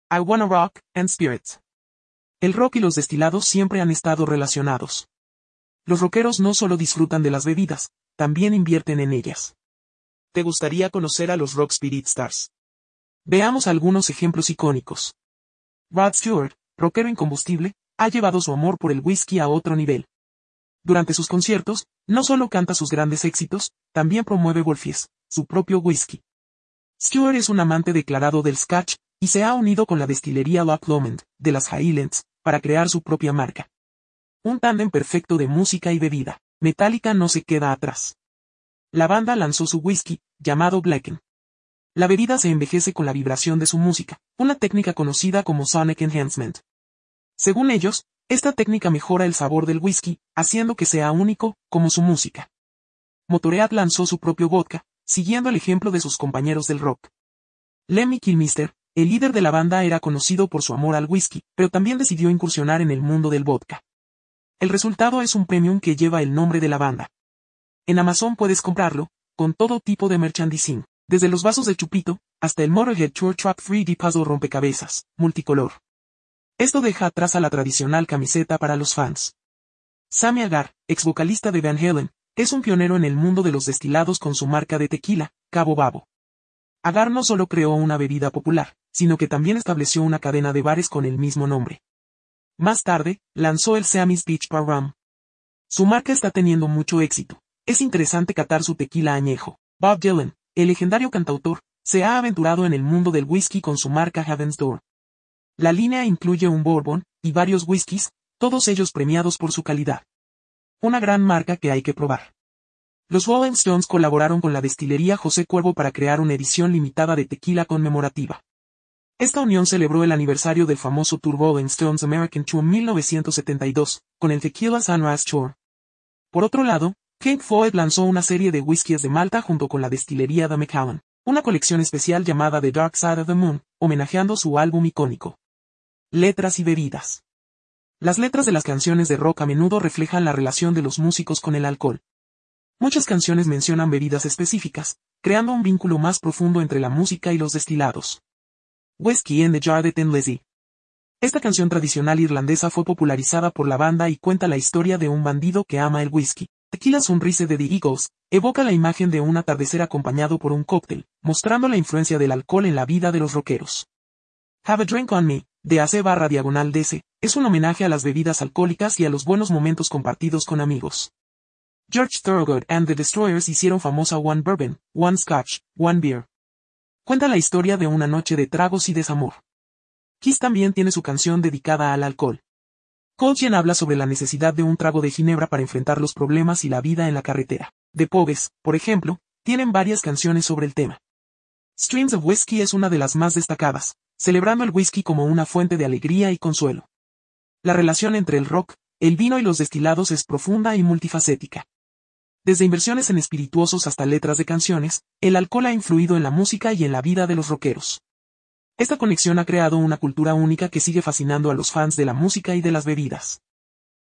I Wanna Rock, and Spirits. El rock y los destilados siempre han estado relacionados. Los rockeros no solo disfrutan de las bebidas, también invierten en ellas. ¿Te gustaría conocer a los Rock Spirit Stars? Veamos algunos ejemplos icónicos. Rod Stewart, rockero incombustible, ha llevado su amor por el whisky a otro nivel. Durante sus conciertos, no solo canta sus grandes éxitos, también promueve Wolfies, su propio whisky. Stewart es un amante declarado del Scotch, y se ha unido con la destilería Loch Lomond, de las Highlands, para crear su propia marca. Un tándem perfecto de música y bebida. Metallica no se queda atrás. La banda lanzó su whisky, llamado Blacken. La bebida se envejece con la vibración de su música, una técnica conocida como Sonic Enhancement. Según ellos, esta técnica mejora el sabor del whisky, haciendo que sea único, como su música. Motorhead lanzó su propio vodka, siguiendo el ejemplo de sus compañeros del rock. Lemmy Kilmister, el líder de la banda, era conocido por su amor al whisky, pero también decidió incursionar en el mundo del vodka. El resultado es un premium que lleva el nombre de la banda. En Amazon puedes comprarlo, con todo tipo de merchandising, desde los vasos de chupito, hasta el Motorhead Tour Truck 3D Puzzle rompecabezas, multicolor. Esto deja atrás a la tradicional camiseta para los fans. Sammy Hagar, ex vocalista de Van Halen, es un pionero en el mundo de los destilados con su marca de tequila, Cabo Babo. Hagar no solo creó una bebida popular, sino que también estableció una cadena de bares con el mismo nombre. Más tarde, lanzó el Sammy's Beach Bar Rum. Su marca está teniendo mucho éxito. Es interesante catar su tequila añejo. Bob Dylan, el legendario cantautor, se ha aventurado en el mundo del whisky con su marca Heaven's Door. La línea incluye un bourbon y varios whiskies, todos ellos premiados por su calidad. Una gran marca que hay que probar. Los Rolling Stones colaboraron con la destilería José Cuervo para crear una edición limitada de tequila conmemorativa. Esta unión celebró el aniversario del famoso Tour Rolling Stones American Tour 1972, con el Tequila Sunrise Tour. Por otro lado, Pink Floyd lanzó una serie de whiskies de Malta junto con la destilería de Macallan, una colección especial llamada The Dark Side of the Moon, homenajeando su álbum icónico. Letras y bebidas. Las letras de las canciones de rock a menudo reflejan la relación de los músicos con el alcohol. Muchas canciones mencionan bebidas específicas, creando un vínculo más profundo entre la música y los destilados. Whiskey in the Jar de Tin Lizzy. Esta canción tradicional irlandesa fue popularizada por la banda y cuenta la historia de un bandido que ama el whisky. Tequila Sunrise de The Eagles evoca la imagen de un atardecer acompañado por un cóctel, mostrando la influencia del alcohol en la vida de los rockeros. Have a Drink on Me, de AC/DC, es un homenaje a las bebidas alcohólicas y a los buenos momentos compartidos con amigos. George Thorogood and the Destroyers hicieron famosa One Bourbon, One Scotch, One Beer. Cuenta la historia de una noche de tragos y desamor. Kiss también tiene su canción dedicada al alcohol. Coltrane habla sobre la necesidad de un trago de ginebra para enfrentar los problemas y la vida en la carretera. The Pogues, por ejemplo, tienen varias canciones sobre el tema. Streams of Whiskey es una de las más destacadas, celebrando el whisky como una fuente de alegría y consuelo. La relación entre el rock, el vino y los destilados es profunda y multifacética. Desde inversiones en espirituosos hasta letras de canciones, el alcohol ha influido en la música y en la vida de los rockeros. Esta conexión ha creado una cultura única que sigue fascinando a los fans de la música y de las bebidas.